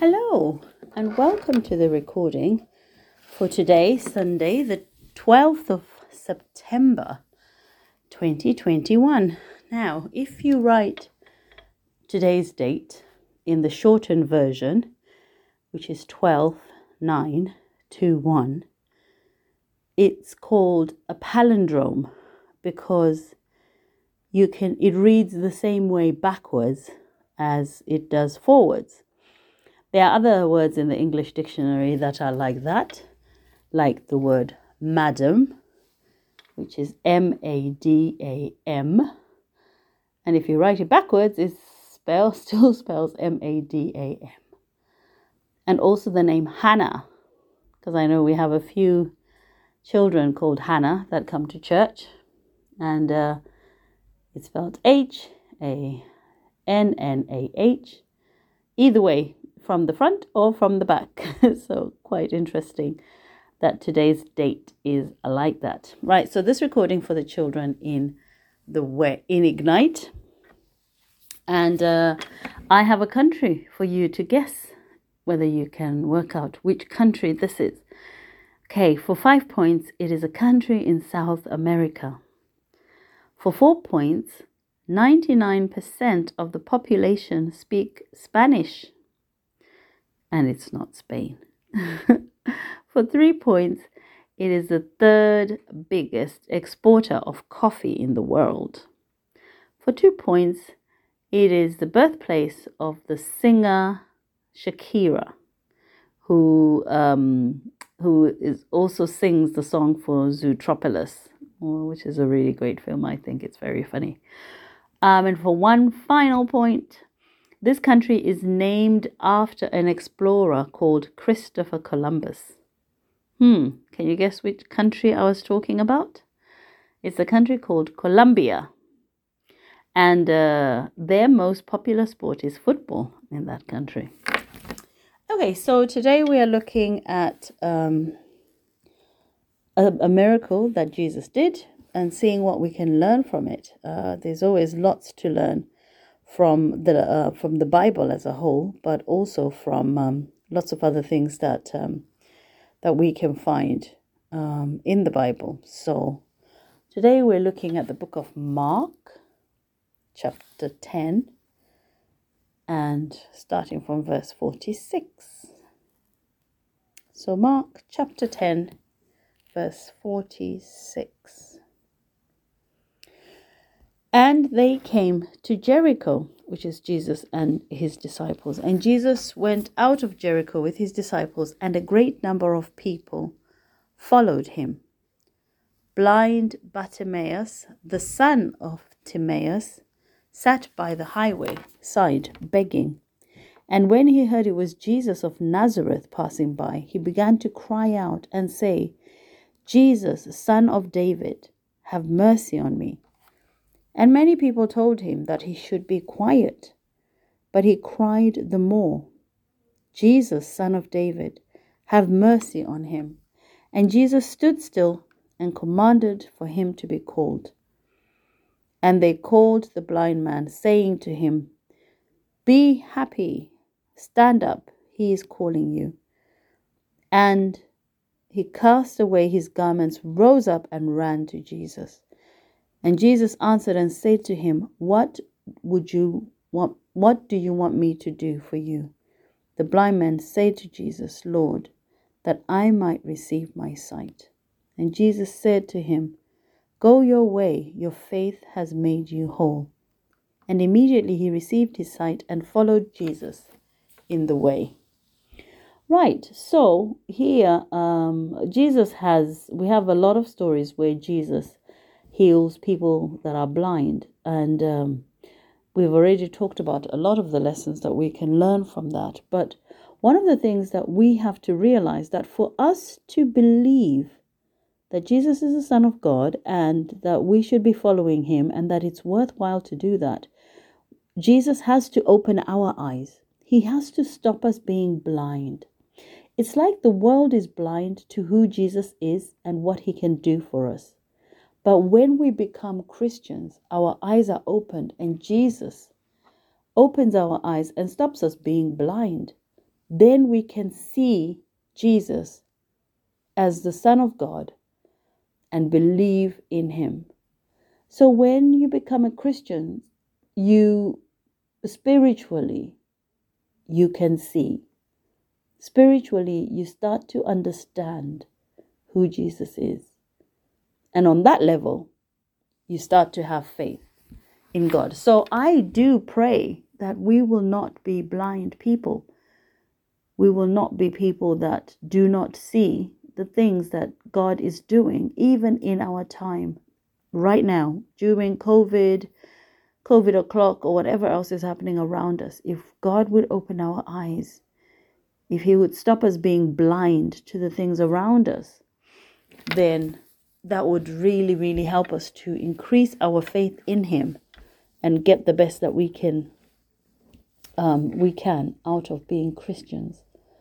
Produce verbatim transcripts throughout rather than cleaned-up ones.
Hello and welcome to the recording for today, Sunday, the twelfth of September, twenty twenty-one. Now, if you write today's date in the shortened version, which is twelve nine twenty-one, it's called a palindrome because you can it reads the same way backwards as it does forwards. There are other words in the English dictionary that are like that, like the word madam, which is M A D A M. And if you write it backwards, it spell, still spells M A D A M. And also the name Hannah, because I know we have a few children called Hannah that come to church. And uh, it's spelled H A N N A H. Either way, from the front or from the back. So quite interesting that today's date is like that. Right, so this recording for the children in the way in Ignite. And uh, I have a country for you to guess whether you can work out which country this is. Okay, for five points, it is a country in South America. For four points, ninety-nine percent of the population speak Spanish. And it's not Spain. For three points, it is the third biggest exporter of coffee in the world. For two points, it is the birthplace of the singer Shakira, who um, who is also sings the song for Zootropolis, which is a really great film. I think it's very funny. Um, and for one final point, this country is named after an explorer called Christopher Columbus. Hmm, can you guess which country I was talking about? It's a country called Colombia. And uh, their most popular sport is football in that country. Okay, so today we are looking at um, a, a miracle that Jesus did and seeing what we can learn from it. Uh, there's always lots to learn from the uh, from the Bible as a whole, but also from um, lots of other things that um, that we can find um, in the Bible. So today we're looking at the book of Mark, chapter ten, and starting from verse forty-six. So Mark chapter ten, verse forty-six. And they came to Jericho, which is Jesus and his disciples. And Jesus went out of Jericho with his disciples, and a great number of people followed him. Blind Bartimaeus, the son of Timaeus, sat by the highway side begging. And when he heard it was Jesus of Nazareth passing by, he began to cry out and say, "Jesus, son of David, have mercy on me." And many people told him that he should be quiet, but he cried the more, "Jesus, son of David, have mercy on him." And Jesus stood still and commanded for him to be called. And they called the blind man, saying to him, "Be happy, stand up, he is calling you." And he cast away his garments, rose up, and ran to Jesus. And Jesus answered and said to him, What would you want? What do you want me to do for you?" The blind man said to Jesus, "Lord, that I might receive my sight." And Jesus said to him, "Go your way, your faith has made you whole." And immediately he received his sight and followed Jesus in the way. Right, so here um, Jesus has, we have a lot of stories where Jesus heals people that are blind, and um, we've already talked about a lot of the lessons that we can learn from that. But one of the things that we have to realize, that for us to believe that Jesus is the Son of God and that we should be following him and that it's worthwhile to do that, Jesus has to open our eyes. He has to stop us being blind. It's like the world is blind to who Jesus is and what he can do for us. But when we become Christians, our eyes are opened, and Jesus opens our eyes and stops us being blind. then we can see Jesus as the Son of God and believe in him. So when you become a Christian, you spiritually, you can see. Spiritually, you start to understand who Jesus is. And on that level, you start to have faith in God. So I do pray that we will not be blind people. We will not be people that do not see the things that God is doing, even in our time right now, during COVID, COVID o'clock, or whatever else is happening around us. If God would open our eyes, if he would stop us being blind to the things around us, then that would really, really help us to increase our faith in him and get the best that we can um, we can out of being Christians.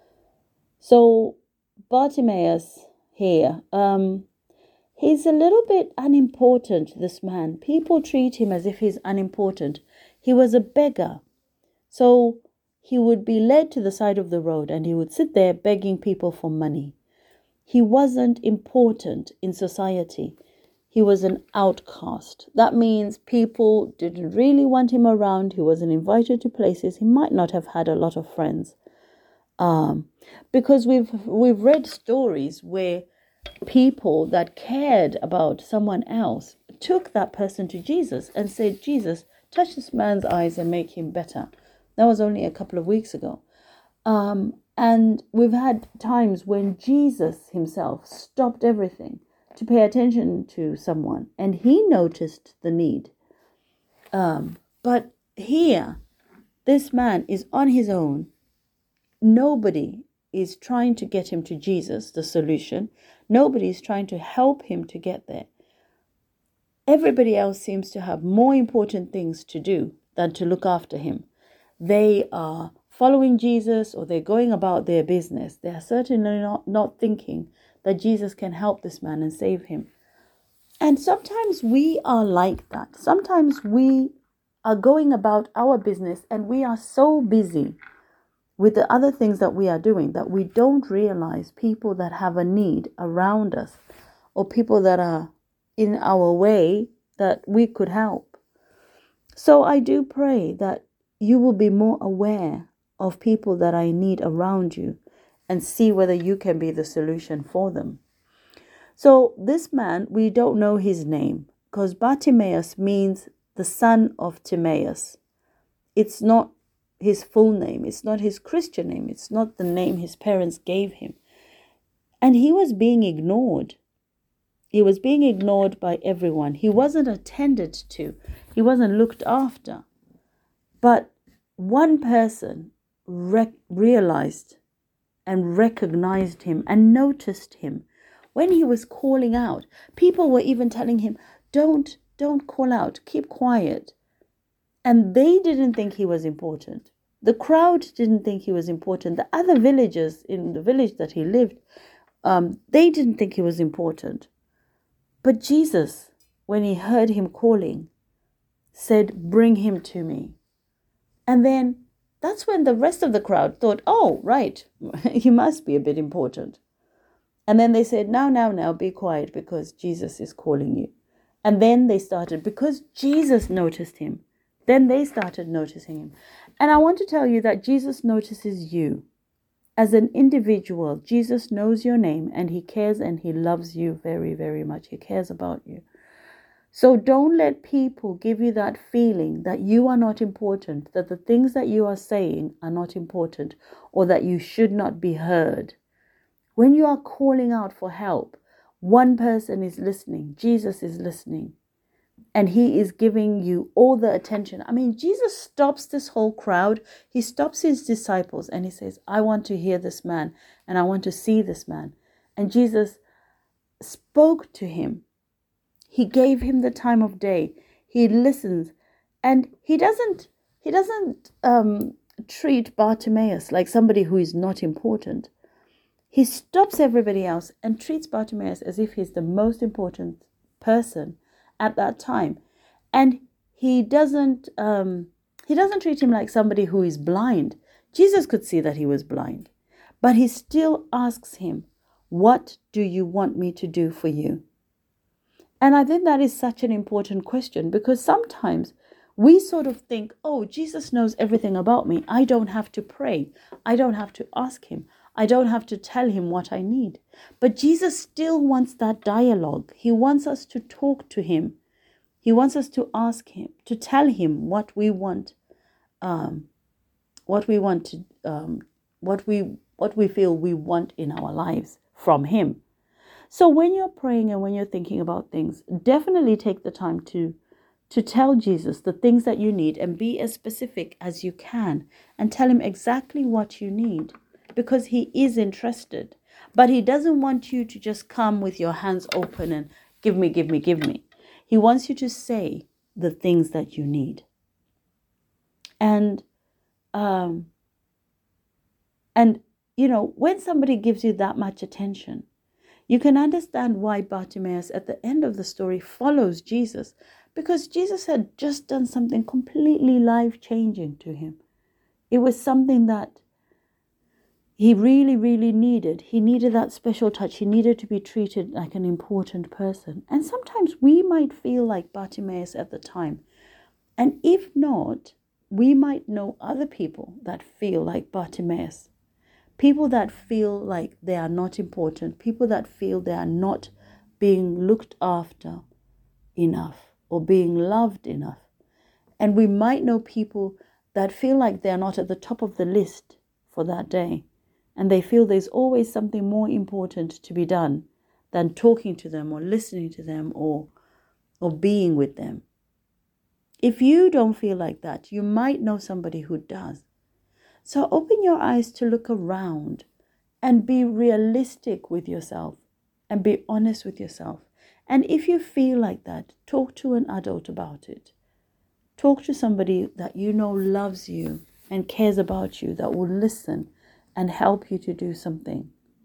So Bartimaeus here, um, he's a little bit unimportant, this man. People treat him as if he's unimportant. He was a beggar. So he would be led to the side of the road and he would sit there begging people for money. He wasn't important in society. He was an outcast. That means people didn't really want him around. He wasn't invited to places. He might not have had a lot of friends. Um, because we've we've read stories where people that cared about someone else took that person to Jesus and said, Jesus, touch this man's eyes and make him better. That was only a couple of weeks ago. Um, and we've had times when Jesus himself stopped everything to pay attention to someone, and he noticed the need. Um, but here, this man is on his own. Nobody is trying to get him to Jesus, the solution. Nobody is trying to help him to get there. Everybody else seems to have more important things to do than to look after him. They are following Jesus, or they're going about their business. They are certainly not, not thinking that Jesus can help this man and save him. And sometimes we are like that. Sometimes we are going about our business and we are so busy with the other things that we are doing that we don't realize people that have a need around us, or people that are in our way that we could help. So I do pray that you will be more aware of people that are in need around you and see whether you can be the solution for them. So this man, we don't know his name, because Bartimaeus means the son of Timaeus. It's not his full name. It's not his Christian name. It's not the name his parents gave him. And he was being ignored. He was being ignored by everyone. He wasn't attended to. He wasn't looked after. But one person rec- realized and recognized him and noticed him when he was calling out. People were even telling him, don't, don't call out, keep quiet. And they didn't think he was important. The crowd didn't think he was important. The other villagers in the village that he lived, um, they didn't think he was important. But Jesus, when he heard him calling, said, bring him to me. And then that's when the rest of the crowd thought, oh, right, he must be a bit important. And then they said, now, now, now, be quiet because Jesus is calling you. And then they started, because Jesus noticed him, then they started noticing him. And I want to tell you that Jesus notices you. As an individual, Jesus knows your name and he cares and he loves you very, very much. He cares about you. So don't let people give you that feeling that you are not important, that the things that you are saying are not important, or that you should not be heard. When you are calling out for help, one person is listening. Jesus is listening. And he is giving you all the attention. I mean, Jesus stops this whole crowd. He stops his disciples and he says, I want to hear this man and I want to see this man. And Jesus spoke to him. He gave him the time of day. He listens. And he doesn't, he doesn't um, treat Bartimaeus like somebody who is not important. He stops everybody else and treats Bartimaeus as if he's the most important person at that time. And he doesn't um he doesn't treat him like somebody who is blind. Jesus could see that he was blind, but he still asks him, what do you want me to do for you? And I think that is such an important question, because sometimes we sort of think, oh, Jesus knows everything about me. I don't have to pray. I don't have to ask him. I don't have to tell him what I need. But Jesus still wants that dialogue. He wants us to talk to him. He wants us to ask him, to tell him what we want, um, what we want to, um, what we, what we feel we want in our lives from him. So when you're praying and when you're thinking about things, definitely take the time to, to tell Jesus the things that you need, and be as specific as you can, and tell him exactly what you need, because he is interested. But he doesn't want you to just come with your hands open and give me, give me, give me. He wants you to say the things that you need. And, um, and you know, when somebody gives you that much attention, you can understand why Bartimaeus at the end of the story follows Jesus, because Jesus had just done something completely life-changing to him. It was something that he really, really needed. He needed that special touch. He needed to be treated like an important person. And sometimes we might feel like Bartimaeus at the time. And if not, we might know other people that feel like Bartimaeus. People that feel like they are not important. People that feel they are not being looked after enough or being loved enough. And we might know people that feel like they are not at the top of the list for that day. And they feel there's always something more important to be done than talking to them or listening to them or, or being with them. If you don't feel like that, you might know somebody who does. So open your eyes to look around and be realistic with yourself and be honest with yourself. And if you feel like that, talk to an adult about it. Talk to somebody that you know loves you and cares about you, that will listen and help you to do something.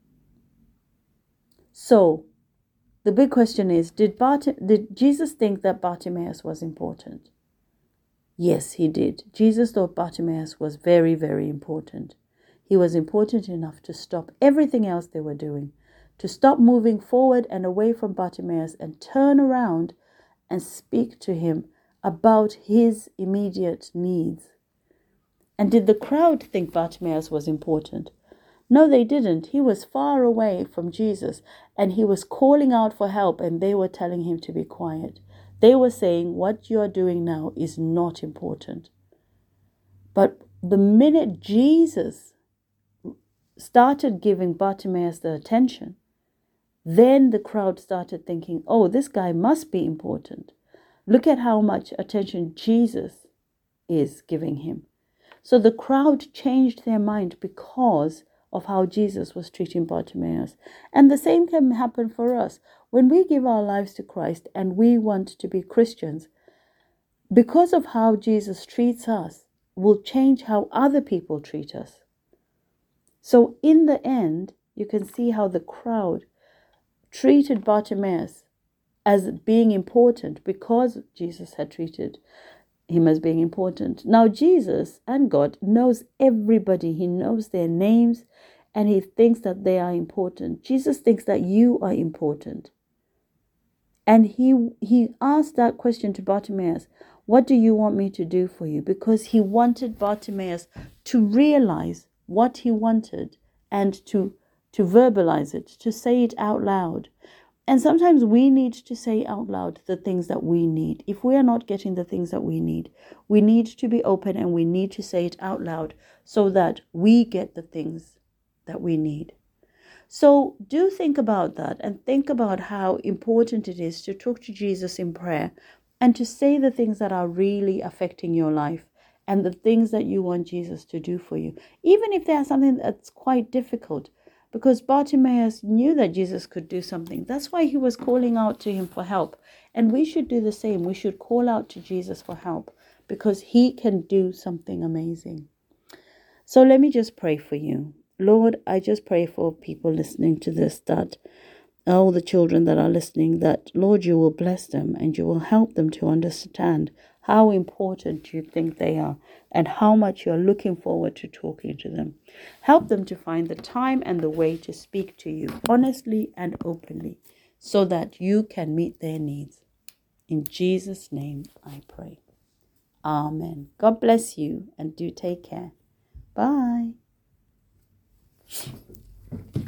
So the big question is, did, Bart- did Jesus think that Bartimaeus was important? Yes, he did. Jesus thought Bartimaeus was very, very important. He was important enough to stop everything else they were doing, to stop moving forward and away from Bartimaeus and turn around and speak to him about his immediate needs. And did the crowd think Bartimaeus was important? No, they didn't. He was far away from Jesus and he was calling out for help, and they were telling him to be quiet. They were saying, what you are doing now is not important. But the minute Jesus started giving Bartimaeus the attention, then the crowd started thinking, oh, this guy must be important. Look at how much attention Jesus is giving him. So the crowd changed their mind because of how Jesus was treating Bartimaeus. And the same can happen for us. When we give our lives to Christ and we want to be Christians, because of how Jesus treats us, will change how other people treat us. So in the end, you can see how the crowd treated Bartimaeus as being important because Jesus had treated him as being important. Now Jesus and God knows everybody. He knows their names and he thinks that they are important. Jesus thinks that you are important. And he he asked that question to Bartimaeus, what do you want me to do for you? Because he wanted Bartimaeus to realize what he wanted and to, to verbalize it, to say it out loud. And sometimes we need to say out loud the things that we need. If we are not getting the things that we need, we need to be open and we need to say it out loud so that we get the things that we need. So do think about that and think about how important it is to talk to Jesus in prayer and to say the things that are really affecting your life and the things that you want Jesus to do for you, even if they are something that's quite difficult. Because Bartimaeus knew that Jesus could do something. That's why he was calling out to him for help. And we should do the same. We should call out to Jesus for help because he can do something amazing. So let me just pray for you. Lord, I just pray for people listening to this, that all the children that are listening, that, Lord, you will bless them and you will help them to understand how important you think they are, and how much you're looking forward to talking to them. Help them to find the time and the way to speak to you honestly and openly, so that you can meet their needs. In Jesus' name I pray. Amen. God bless you, and do take care. Bye.